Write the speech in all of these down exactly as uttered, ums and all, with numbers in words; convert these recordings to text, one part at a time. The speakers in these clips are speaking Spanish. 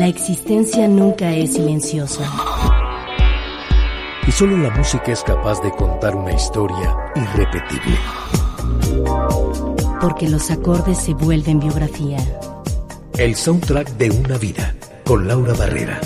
La existencia nunca es silenciosa. Y solo la música es capaz de contar una historia irrepetible. Porque los acordes se vuelven biografía. El soundtrack de una vida, con Laura Barrera.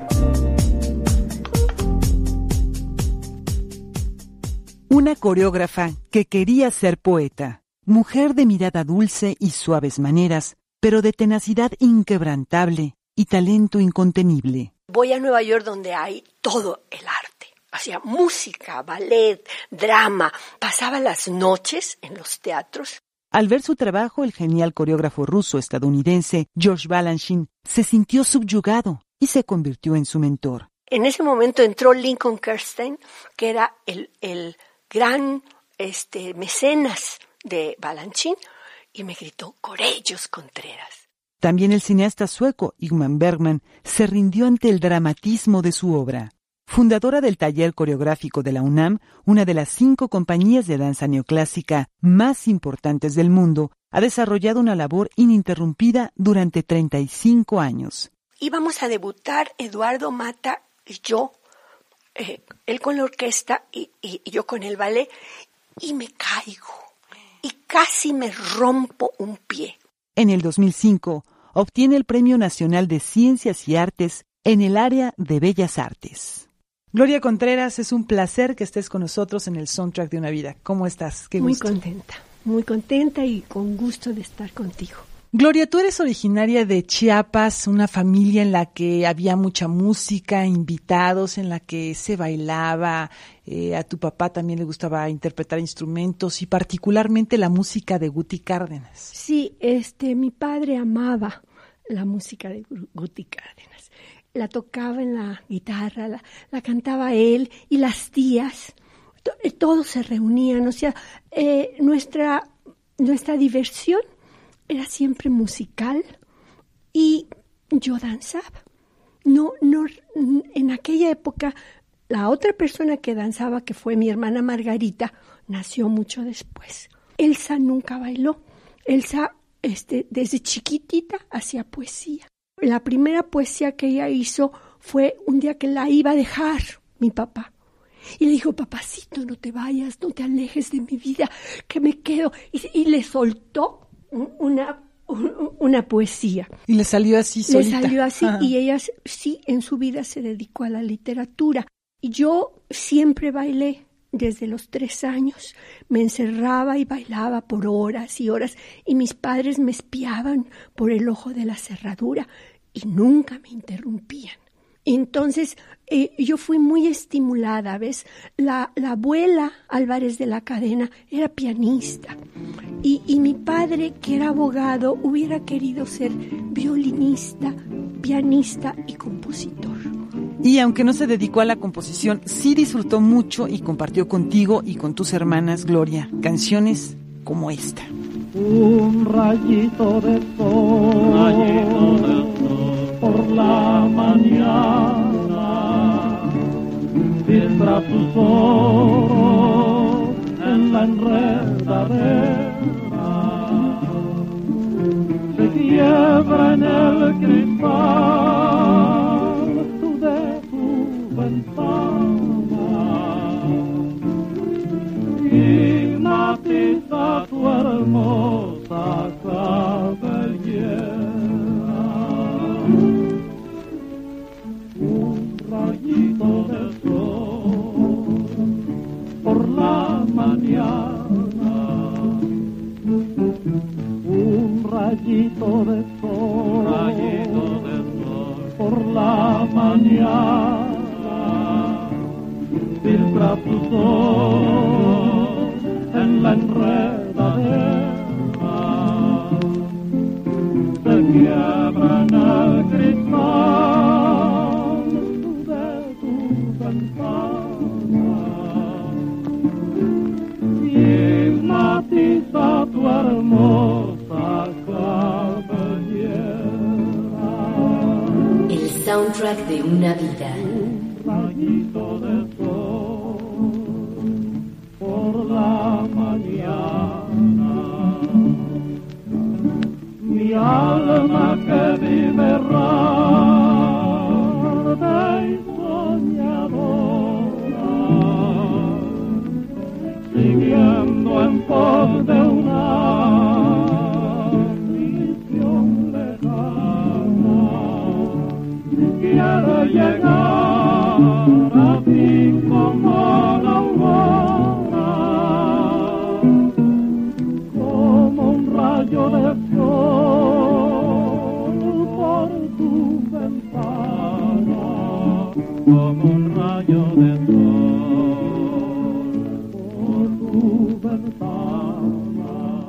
Una coreógrafa que quería ser poeta, mujer de mirada dulce y suaves maneras, pero de tenacidad inquebrantable y talento incontenible. Voy a Nueva York donde hay todo el arte. Hacía música, ballet, drama. Pasaba las noches en los teatros. Al ver su trabajo, el genial coreógrafo ruso-estadounidense George Balanchine se sintió subyugado y se convirtió en su mentor. En ese momento entró Lincoln Kirstein, que era el, el gran este, mecenas de Balanchine, y me gritó: Corellos Contreras. También el cineasta sueco Ingmar Bergman se rindió ante el dramatismo de su obra. Fundadora del taller coreográfico de la UNAM, una de las cinco compañías de danza neoclásica más importantes del mundo, ha desarrollado una labor ininterrumpida durante treinta y cinco años. Íbamos a debutar Eduardo Mata y yo, eh, él con la orquesta y, y, y yo con el ballet, y me caigo y casi me rompo un pie. En el dos mil cinco, obtiene el Premio Nacional de Ciencias y Artes en el área de Bellas Artes. Gloria Contreras, es un placer que estés con nosotros en el soundtrack de una vida. ¿Cómo estás? Qué gusto. Muy contenta, muy contenta y con gusto de estar contigo. Gloria, tú eres originaria de Chiapas, una familia en la que había mucha música, invitados, en la que se bailaba, eh, a tu papá también le gustaba interpretar instrumentos y particularmente la música de Guti Cárdenas. Sí, este, mi padre amaba la música de Guti Cárdenas. La tocaba en la guitarra, la, la cantaba él y las tías. To, todos se reunían, o sea, eh, nuestra, nuestra diversión era siempre musical y yo danzaba. No, no, en aquella época, la otra persona que danzaba, que fue mi hermana Margarita, nació mucho después. Elsa nunca bailó. Elsa, este, desde chiquitita hacía poesía. La primera poesía que ella hizo fue un día que la iba a dejar mi papá. Y le dijo: papacito, no te vayas, no te alejes de mi vida, que me quedo. Y, y le soltó una, una poesía. Y le salió así solita. Le salió así. Ajá. Y ella sí en su vida se dedicó a la literatura. Y yo siempre bailé. Desde los tres años me encerraba y bailaba por horas y horas y mis padres me espiaban por el ojo de la cerradura y nunca me interrumpían. Entonces eh, yo fui muy estimulada, ¿ves? La, la abuela Álvarez de la Cadena era pianista y, y mi padre, que era abogado, hubiera querido ser violinista, pianista y compositor. Y aunque no se dedicó a la composición, sí disfrutó mucho y compartió contigo y con tus hermanas, Gloria, canciones como esta. Un rayito de sol, rayito de sol por la mañana, filtra tus ojos en la enredadera, se quiebra en el cristal y matiza tu hermosa cabellera. Un rayito de sol por la mañana, un rayito de sol, rayito de sol por la mañana, filtra tus ojos en la enredadera, se quiebra en el cristal de tu ventana y matiza tu hermosa cabellera. El soundtrack de una vida. Rayito de sol por la mañana, mi alma que vive rara llegar a ti como la aurora, como un rayo de sol por tu ventana, como un rayo de sol por tu ventana.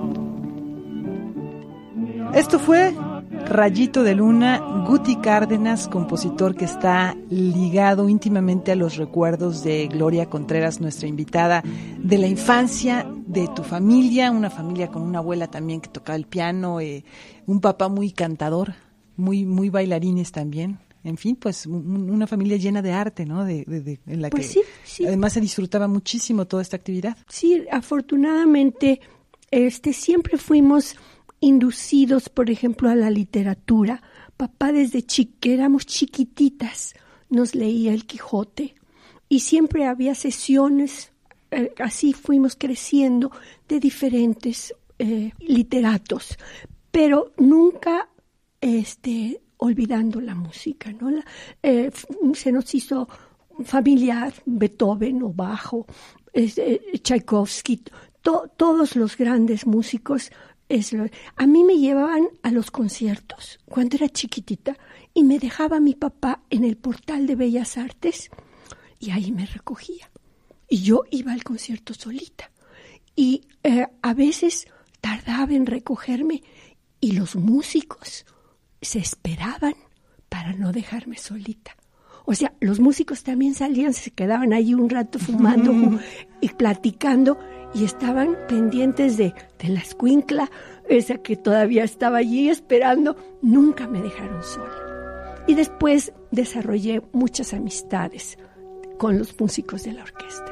Esto fue Rayito de Luna, Guti Cárdenas, compositor que está ligado íntimamente a los recuerdos de Gloria Contreras, nuestra invitada, de la infancia, de tu familia, una familia con una abuela también que tocaba el piano, eh, un papá muy cantador, muy muy bailarines también. En fin, pues un, una familia llena de arte, ¿no? De, de, de, en la pues que sí, sí. Además se disfrutaba muchísimo toda esta actividad. Sí, afortunadamente este, siempre fuimos inducidos, por ejemplo, a la literatura. Papá desde chi- que éramos chiquititas nos leía El Quijote y siempre había sesiones, eh, así fuimos creciendo, de diferentes eh, literatos, pero nunca este, olvidando la música, ¿no? La, eh, se nos hizo familiar Beethoven o Bach, eh, Tchaikovsky, to, todos los grandes músicos. Es lo, a mí me llevaban a los conciertos cuando era chiquitita y me dejaba mi papá en el portal de Bellas Artes y ahí me recogía. Y yo iba al concierto solita. Y eh, a veces tardaba en recogerme y los músicos se esperaban para no dejarme solita. O sea, los músicos también salían, se quedaban allí un rato fumando y platicando y estaban pendientes de, de la escuincla, esa que todavía estaba allí esperando. Nunca me dejaron sola. Y después desarrollé muchas amistades con los músicos de la orquesta.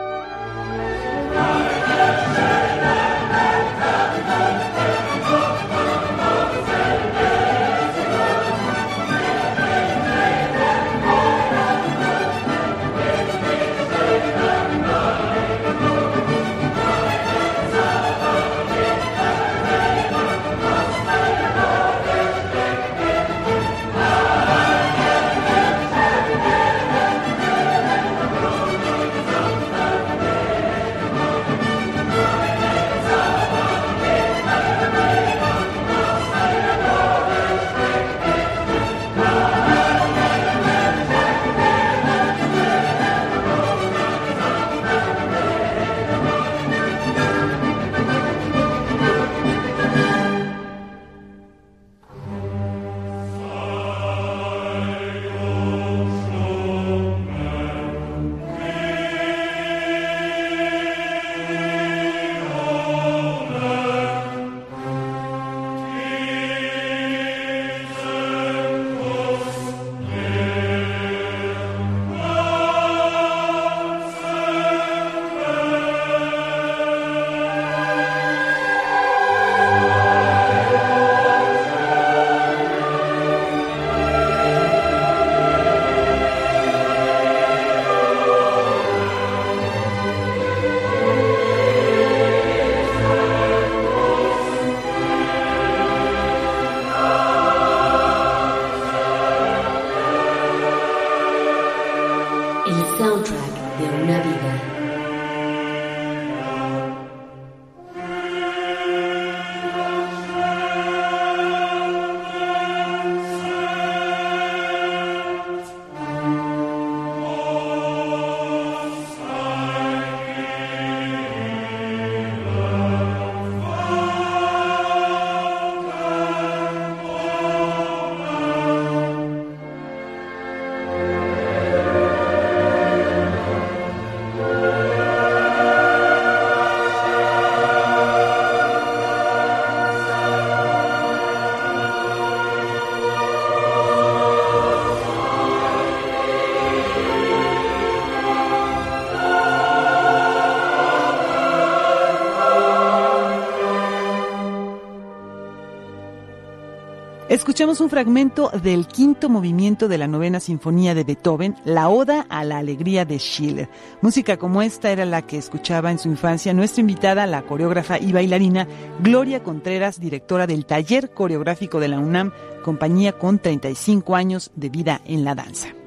Escuchamos un fragmento del quinto movimiento de la novena sinfonía de Beethoven, la Oda a la Alegría de Schiller. Música como esta era la que escuchaba en su infancia nuestra invitada, la coreógrafa y bailarina Gloria Contreras, directora del Taller Coreográfico de la UNAM, compañía con treinta y cinco años de vida en la danza.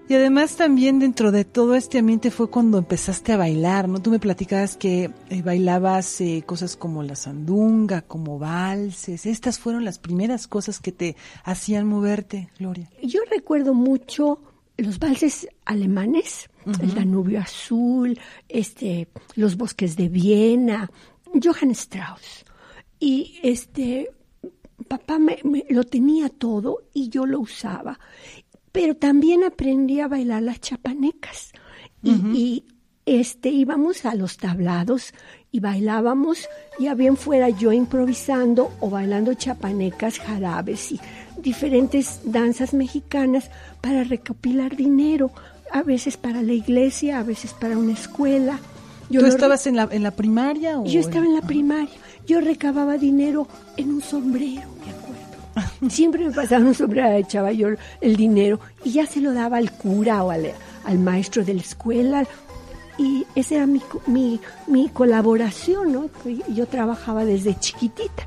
Y además también dentro de todo este ambiente fue cuando empezaste a bailar, ¿no? Tú me platicabas que eh, bailabas eh, cosas como la sandunga, como valses. Estas fueron las primeras cosas que te hacían moverte, Gloria. Yo recuerdo mucho los valses alemanes, uh-huh. el Danubio Azul, este, los bosques de Viena, Johann Strauss. Y este, papá me, me lo tenía todo y yo lo usaba. Pero también aprendí a bailar las chapanecas y, uh-huh. y este íbamos a los tablados y bailábamos, ya bien fuera yo improvisando o bailando chapanecas, jarabes y diferentes danzas mexicanas para recopilar dinero, a veces para la iglesia, a veces para una escuela. Yo ¿Tú lo estabas re- en la en la primaria? O yo estaba en la uh-huh. primaria. Yo recababa dinero en un sombrero, me acuerdo. Siempre me pasaba un sombrero, echaba yo el dinero y ya se lo daba al cura o al, al maestro de la escuela. Y esa era mi, mi, mi colaboración, ¿no? Yo trabajaba desde chiquitita.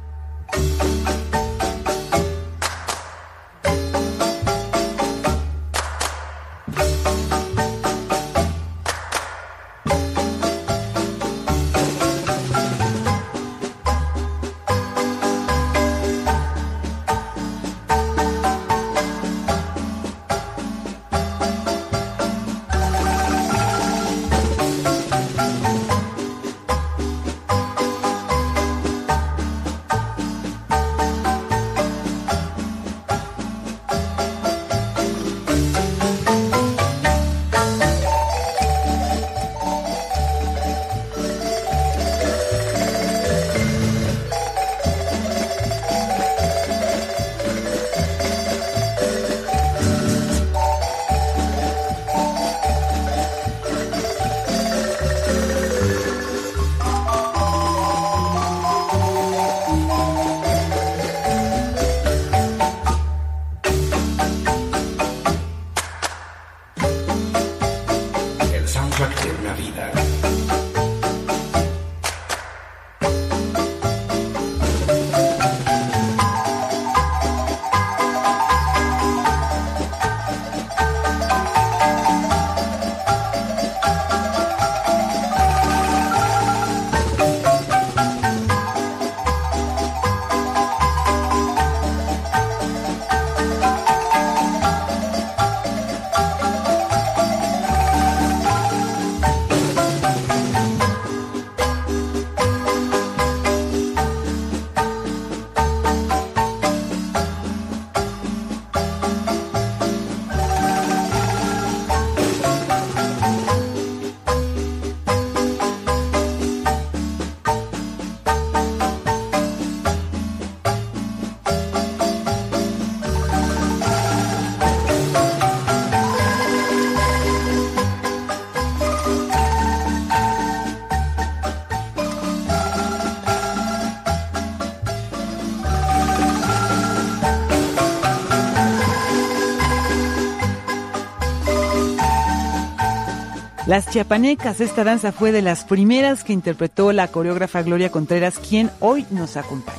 Las chiapanecas, esta danza fue de las primeras que interpretó la coreógrafa Gloria Contreras, quien hoy nos acompaña.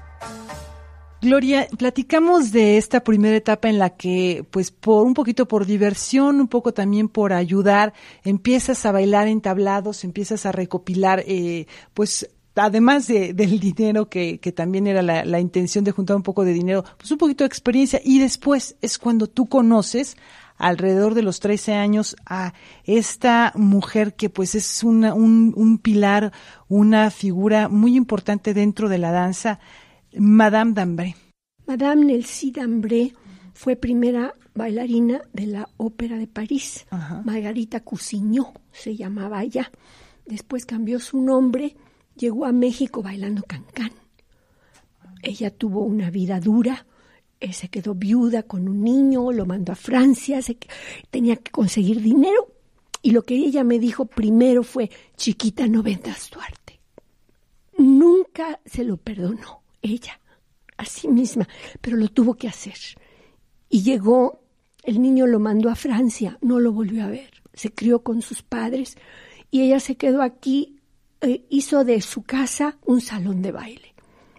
Gloria, platicamos de esta primera etapa en la que, pues, por un poquito por diversión, un poco también por ayudar, empiezas a bailar en tablados, empiezas a recopilar, eh, pues, además de, del dinero, que, que también era la, la intención de juntar un poco de dinero, pues un poquito de experiencia, y después es cuando tú conoces, alrededor de los trece años, a esta mujer que pues es una, un, un pilar, una figura muy importante dentro de la danza, Madame Dambré. Madame Nelsie Dambré fue primera bailarina de la Ópera de París. Ajá. Margarita Cousiño se llamaba ella. Después cambió su nombre, llegó a México bailando cancán. Ella tuvo una vida dura. Se quedó viuda con un niño, lo mandó a Francia, se, tenía que conseguir dinero. Y lo que ella me dijo primero fue, chiquita, no vendas tu arte. Nunca se lo perdonó ella, a sí misma, pero lo tuvo que hacer. Y llegó, el niño lo mandó a Francia, no lo volvió a ver. Se crió con sus padres y ella se quedó aquí, eh, hizo de su casa un salón de baile.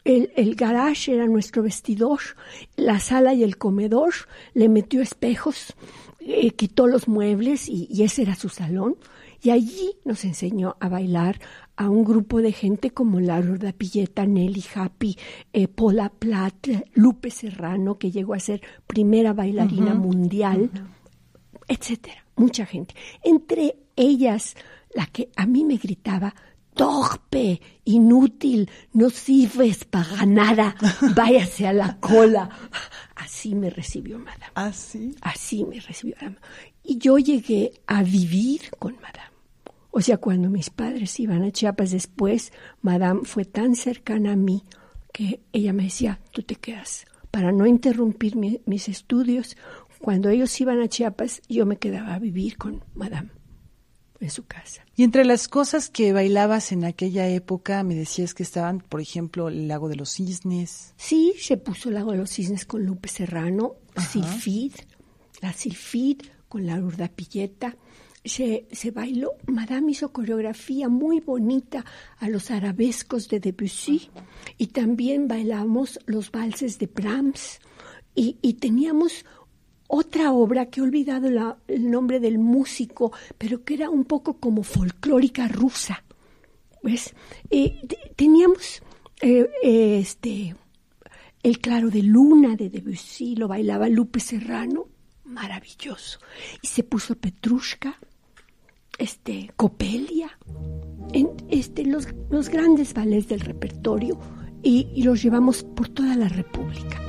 El, el garage era nuestro vestidor, la sala y el comedor, le metió espejos, eh, quitó los muebles y, y ese era su salón. Y allí nos enseñó a bailar a un grupo de gente como Laura Urdapilleta, Nelly Happy, eh, Paula Platt, Lupe Serrano, que llegó a ser primera bailarina uh-huh. mundial, uh-huh. etcétera. Mucha gente. Entre ellas, la que a mí me gritaba, torpe, inútil, no sirves para nada, váyase a la cola. Así me recibió Madame. ¿Así? Así me recibió Madame. Y yo llegué a vivir con Madame. O sea, cuando mis padres iban a Chiapas después, Madame fue tan cercana a mí que ella me decía, tú te quedas. Para no interrumpir mi, mis estudios, cuando ellos iban a Chiapas, yo me quedaba a vivir con Madame en su casa. Y entre las cosas que bailabas en aquella época, me decías que estaban, por ejemplo, el Lago de los Cisnes. Sí, se puso el Lago de los Cisnes con Lupe Serrano, Silfid, la Silfid con la Urdapilleta. Se, se bailó, Madame hizo coreografía muy bonita a los arabescos de Debussy y también bailamos los valses de Brahms y, y teníamos otra obra que he olvidado la, el nombre del músico, pero que era un poco como folclórica rusa, ¿ves? Eh, t- teníamos eh, eh, este, el Claro de Luna de Debussy, lo bailaba Lupe Serrano, maravilloso, y se puso Petrushka, este, Coppelia, en este, los, los grandes ballets del repertorio y, y los llevamos por toda la República.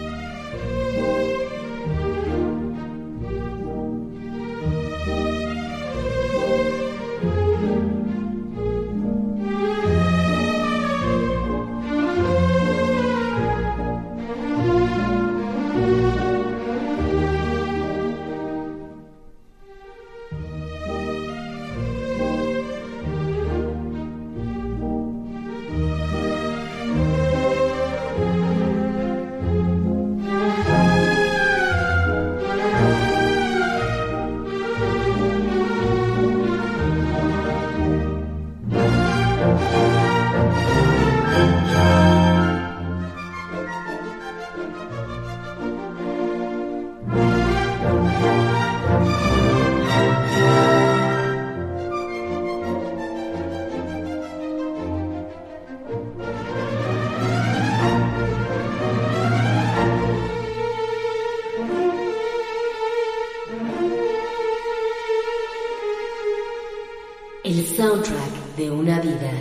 El soundtrack de una vida.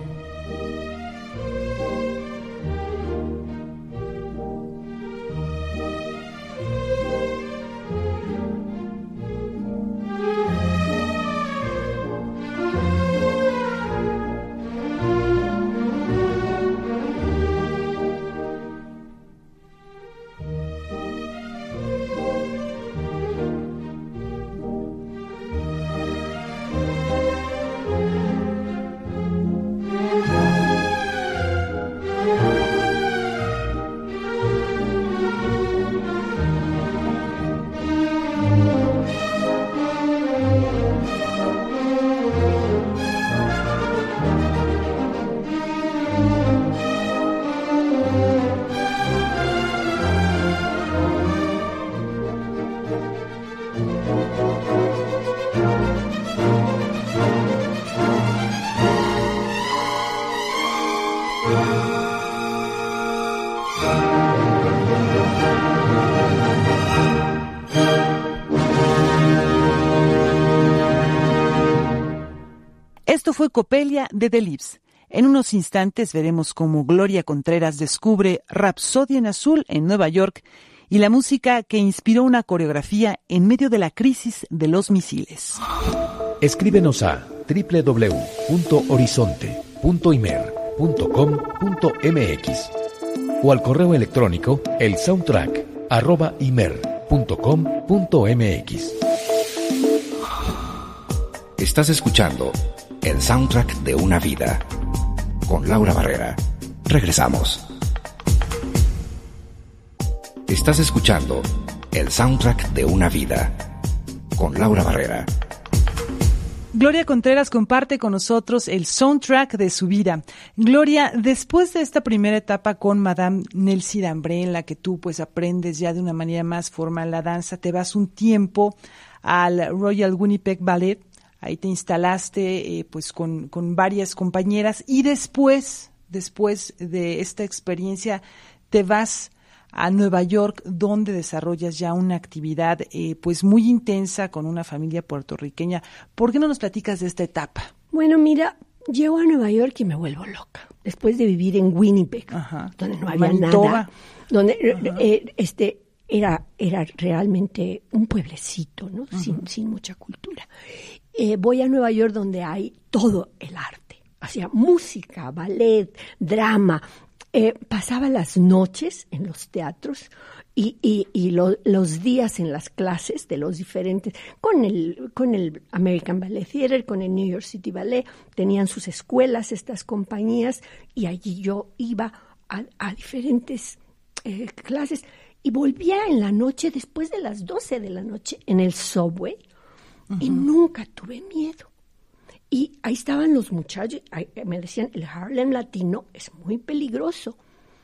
Esto fue Coppelia de The Lips. En unos instantes veremos cómo Gloria Contreras descubre Rapsodia en Azul en Nueva York y la música que inspiró una coreografía en medio de la crisis de los misiles. Escríbenos a doble u doble u doble u punto horizonte punto imer punto com punto m x o al correo electrónico el soundtrack arroba imer punto com punto m x. Estás escuchando el soundtrack de una vida con Laura Barrera. Regresamos. Estás escuchando el soundtrack de una vida con Laura Barrera. Gloria Contreras comparte con nosotros el soundtrack de su vida. Gloria, después de esta primera etapa con Madame Nelsie Dambré, en la que tú pues aprendes ya de una manera más formal la danza, te vas un tiempo al Royal Winnipeg Ballet, ahí te instalaste eh, pues con, con varias compañeras y después, después de esta experiencia te vas a Nueva York, donde desarrollas ya una actividad eh, pues muy intensa con una familia puertorriqueña. ¿Por qué no nos platicas de esta etapa? Bueno, mira, llego a Nueva York y me vuelvo loca. Después de vivir en Winnipeg, Ajá. donde no había Manitoba. nada, donde eh, este era era realmente un pueblecito, ¿no? Uh-huh. Sin, sin mucha cultura. Eh, voy a Nueva York, donde hay todo el arte, o sea, música, ballet, drama. Eh, pasaba las noches en los teatros y, y, y lo, los días en las clases de los diferentes, con el, con el American Ballet Theater, con el New York City Ballet, tenían sus escuelas estas compañías y allí yo iba a, a diferentes eh, clases y volvía en la noche, después de las doce de la noche, en el subway uh-huh. y nunca tuve miedo. Y ahí estaban los muchachos, ahí me decían, el Harlem latino es muy peligroso.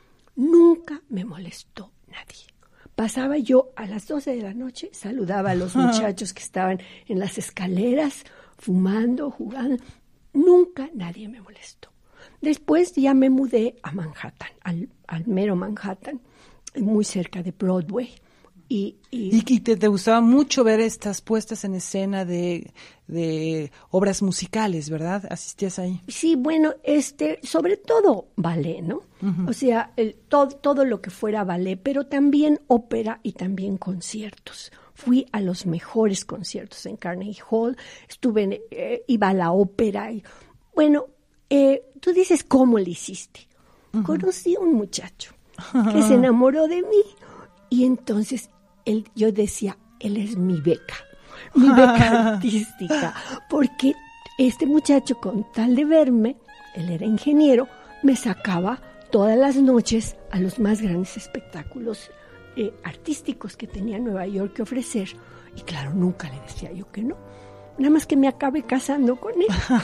Nunca me molestó nadie. Pasaba yo a las doce de la noche, saludaba a los muchachos que estaban en las escaleras, fumando, jugando. Nunca nadie me molestó. Después ya me mudé a Manhattan, al, al mero Manhattan, muy cerca de Broadway. Y, y, y, y te, te gustaba mucho ver estas puestas en escena de, de obras musicales, ¿verdad? ¿Asistías ahí? Sí, bueno, este, sobre todo ballet, ¿no? Uh-huh. O sea, el, todo, todo lo que fuera ballet, pero también ópera y también conciertos. Fui a los mejores conciertos en Carnegie Hall, estuve, en, eh, iba a la ópera. Y, bueno, eh, tú dices, ¿cómo le hiciste? Uh-huh. Conocí a un muchacho que se enamoró de mí y entonces él, yo decía, él es mi beca, mi beca artística, porque este muchacho con tal de verme, él era ingeniero, me sacaba todas las noches a los más grandes espectáculos eh, artísticos que tenía Nueva York que ofrecer, y claro, nunca le decía yo que no, nada más que me acabé casando con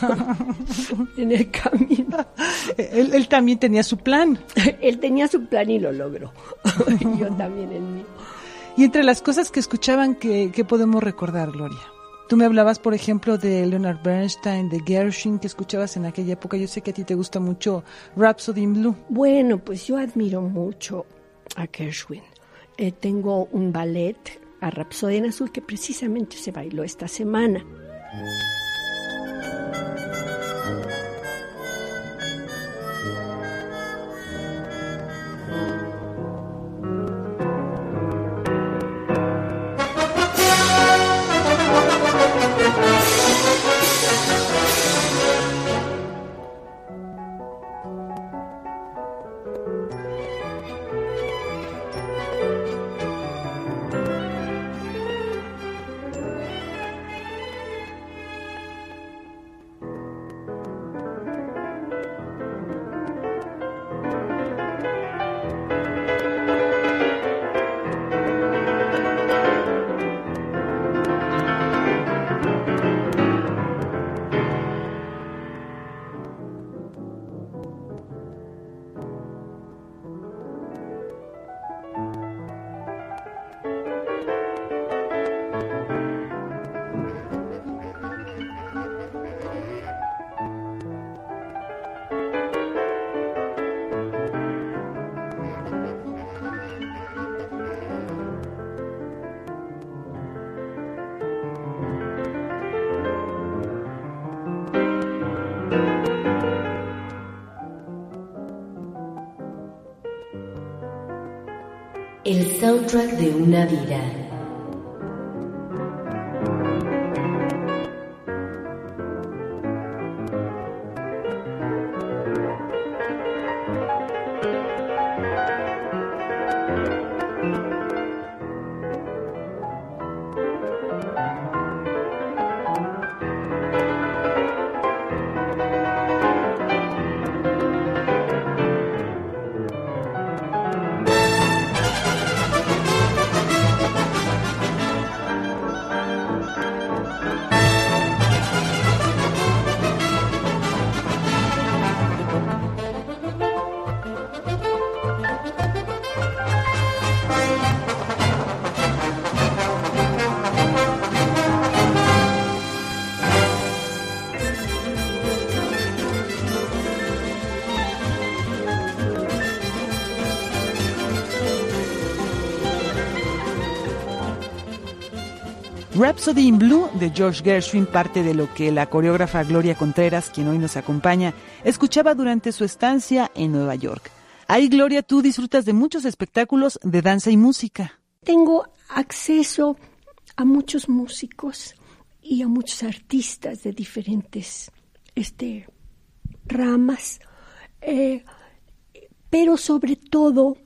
él en el camino. Él, él también tenía su plan. Él tenía su plan y lo logró, y yo también el mío. Y entre las cosas que escuchaban, ¿qué, qué podemos recordar, Gloria? Tú me hablabas, por ejemplo, de Leonard Bernstein, de Gershwin, que escuchabas en aquella época. Yo sé que a ti te gusta mucho Rhapsody in Blue. Bueno, pues yo admiro mucho a Gershwin. Eh, tengo un ballet, a Rhapsody en Azul, que precisamente se bailó esta semana. El soundtrack de una vida. Rhapsody in Blue de George Gershwin, parte de lo que la coreógrafa Gloria Contreras, quien hoy nos acompaña, escuchaba durante su estancia en Nueva York. Ahí, Gloria, tú disfrutas de muchos espectáculos de danza y música. Tengo acceso a muchos músicos y a muchos artistas de diferentes este, ramas, eh, pero sobre todo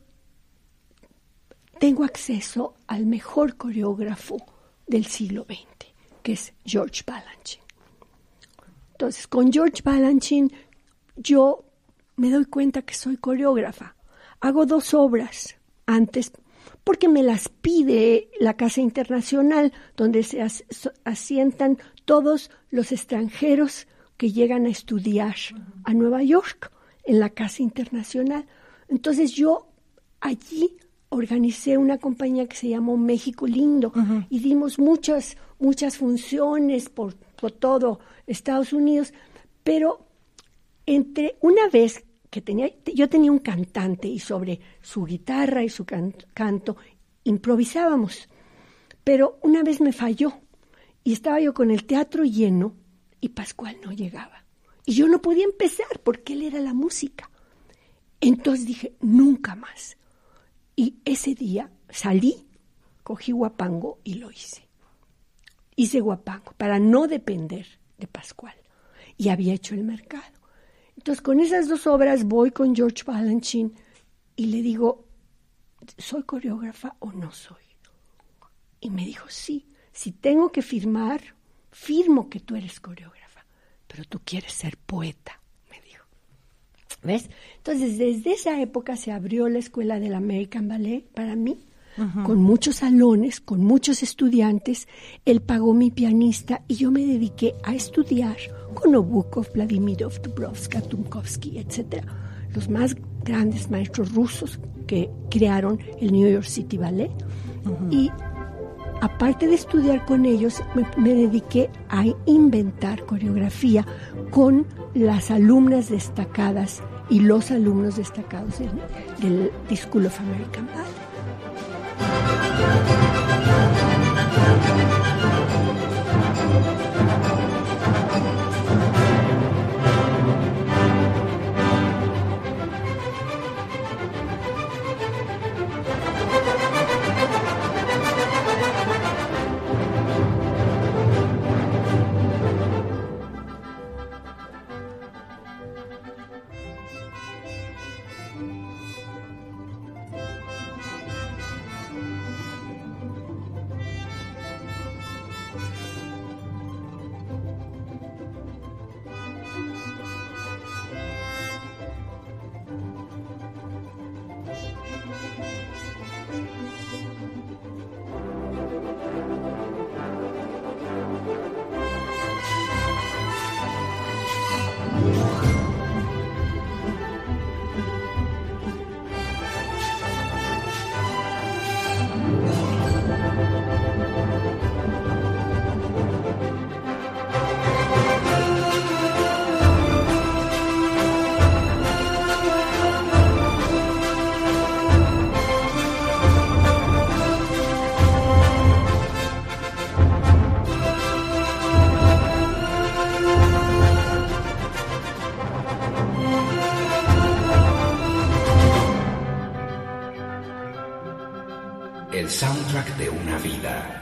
tengo acceso al mejor coreógrafo del siglo veinte, que es George Balanchine. Entonces, con George Balanchine yo me doy cuenta que soy coreógrafa. Hago dos obras antes, porque me las pide la Casa Internacional, donde se as- asientan todos los extranjeros que llegan a estudiar a Nueva York, en la Casa Internacional. Entonces yo allí organicé una compañía que se llamó México Lindo, uh-huh. y dimos muchas, muchas funciones por, por todo Estados Unidos, pero entre una vez que tenía, yo tenía un cantante y sobre su guitarra y su can, canto improvisábamos, pero una vez me falló y estaba yo con el teatro lleno y Pascual no llegaba y yo no podía empezar porque él era la música. Entonces dije, nunca más. Y ese día salí, cogí guapango y lo hice. Hice guapango para no depender de Pascual. Y había hecho el mercado. Entonces, con esas dos obras voy con George Balanchine y le digo, ¿soy coreógrafa o no soy? Y me dijo, sí, si tengo que firmar, firmo que tú eres coreógrafa, pero tú quieres ser poeta. ¿Ves? Entonces, desde esa época se abrió la escuela del American Ballet para mí, uh-huh. con muchos salones, con muchos estudiantes. Él pagó mi pianista y yo me dediqué a estudiar con Nabokov, Vladimirov, Dubrovsky, Tumkovsky, etcétera, los más grandes maestros rusos que crearon el New York City Ballet. Uh-huh. Y aparte de estudiar con ellos, me, me dediqué a inventar coreografía con las alumnas destacadas y los alumnos destacados del, del The School of American Ballet. El soundtrack de una vida.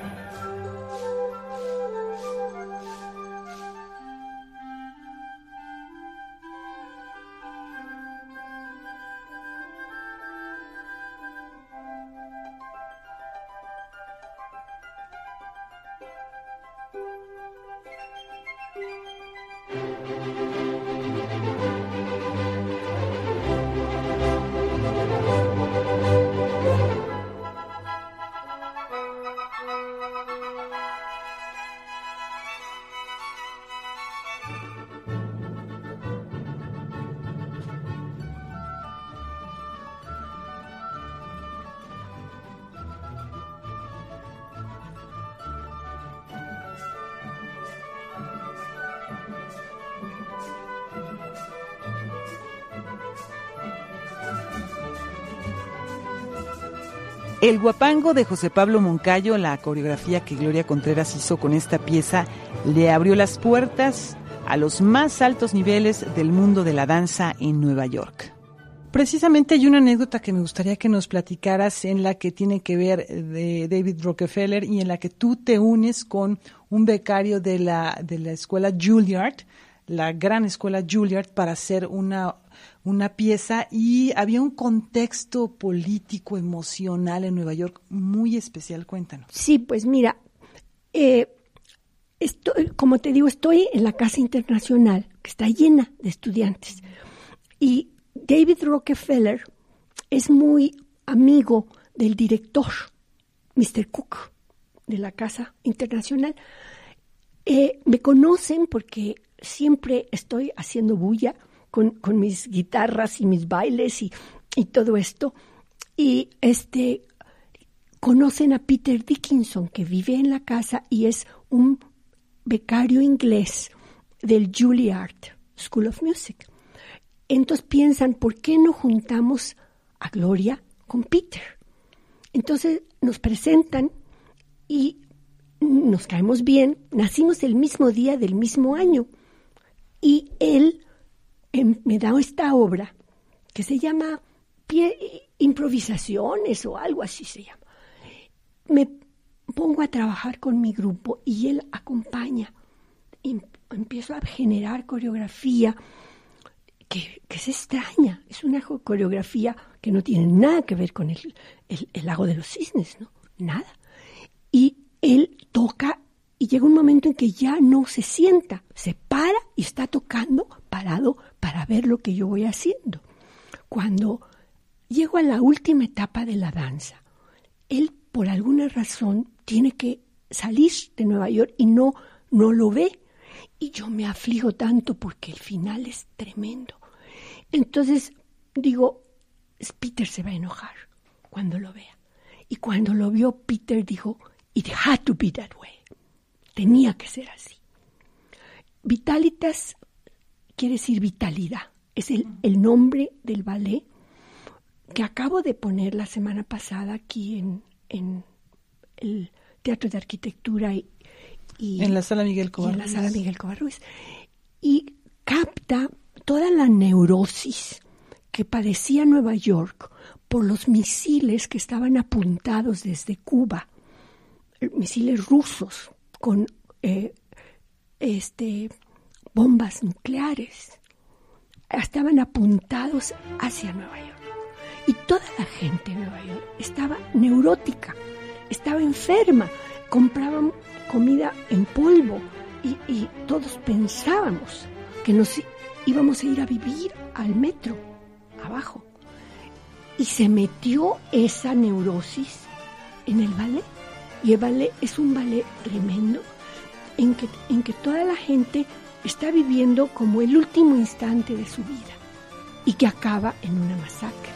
El Guapango de José Pablo Moncayo, la coreografía que Gloria Contreras hizo con esta pieza, le abrió las puertas a los más altos niveles del mundo de la danza en Nueva York. Precisamente hay una anécdota que me gustaría que nos platicaras en la que tiene que ver de David Rockefeller y en la que tú te unes con un becario de la, de la escuela Juilliard, la gran escuela Juilliard, para hacer una, una pieza, y había un contexto político, emocional en Nueva York muy especial. Cuéntanos. Sí, pues mira, eh, estoy, como te digo, estoy en la Casa Internacional, que está llena de estudiantes, y David Rockefeller es muy amigo del director, mister Cook, de la Casa Internacional. Eh, me conocen porque siempre estoy haciendo bulla con, con mis guitarras y mis bailes y, y todo esto. Y este conocen a Peter Dickinson, que vive en la casa y es un becario inglés del Juilliard School of Music. Entonces piensan, ¿por qué no juntamos a Gloria con Peter? Entonces nos presentan y nos caemos bien. Nacimos el mismo día del mismo año. Y él eh, me da esta obra que se llama Pie, Improvisaciones o algo así se llama. Me pongo a trabajar con mi grupo y él acompaña. Y empiezo a generar coreografía que, que es extraña. Es una coreografía que no tiene nada que ver con el, el, el Lago de los Cisnes, ¿no? Nada. Y él toca y llega un momento en que ya no se sienta, se para y está tocando parado para ver lo que yo voy haciendo. Cuando llego a la última etapa de la danza, él por alguna razón tiene que salir de Nueva York y no, no lo ve. Y yo me aflijo tanto porque el final es tremendo. Entonces digo, Peter se va a enojar cuando lo vea. Y cuando lo vio, Peter dijo, it had to be that way. Tenía que ser así. Vitalitas quiere decir vitalidad. Es el, el nombre del ballet que acabo de poner la semana pasada aquí en, en el Teatro de Arquitectura y, y en la Sala Miguel Covarrubias. En la Sala Miguel Covarrubias. Y capta toda la neurosis que padecía Nueva York por los misiles que estaban apuntados desde Cuba, misiles rusos con eh, este, bombas nucleares. Estaban apuntados hacia Nueva York. Y toda la gente en Nueva York estaba neurótica, estaba enferma, compraban comida en polvo y, y todos pensábamos que nos íbamos a ir a vivir al metro, abajo. Y se metió esa neurosis en el ballet. Y el ballet es un ballet tremendo en que, en que toda la gente está viviendo como el último instante de su vida y que acaba en una masacre.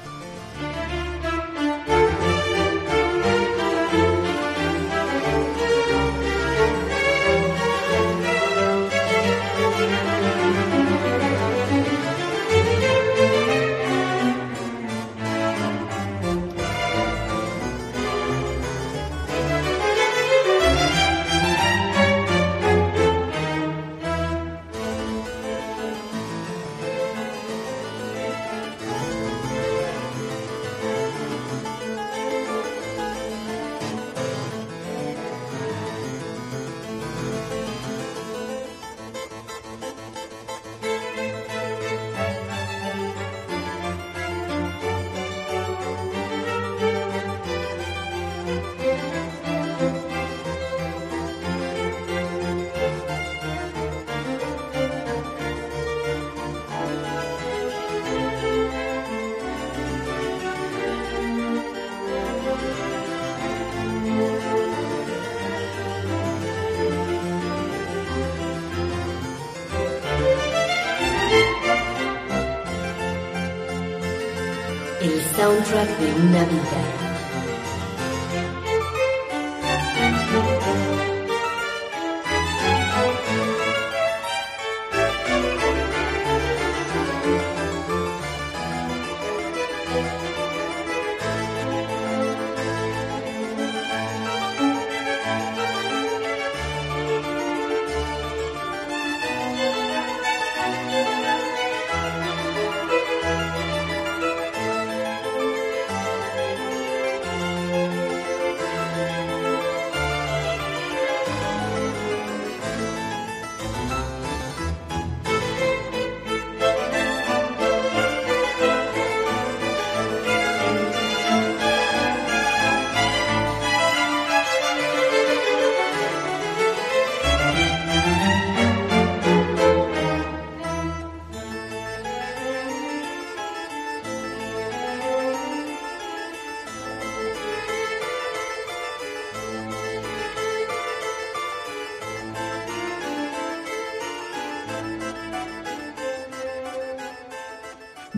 El soundtrack de una vida.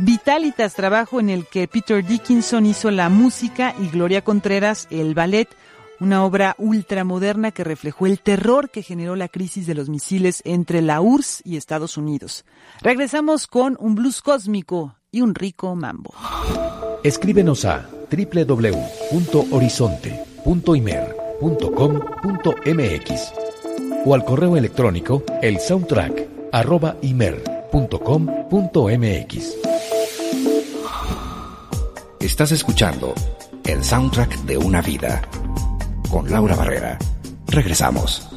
Vitalitas, trabajo en el que Peter Dickinson hizo la música y Gloria Contreras el ballet, una obra ultramoderna que reflejó el terror que generó la crisis de los misiles entre la U R S S y Estados Unidos. Regresamos con un blues cósmico y un rico mambo. Escríbenos a doble u doble u doble u punto horizonte punto imer punto com punto m x o al correo electrónico el soundtrack arroba imer punto com punto m x. Estás escuchando el soundtrack de una vida con Laura Barrera. Regresamos.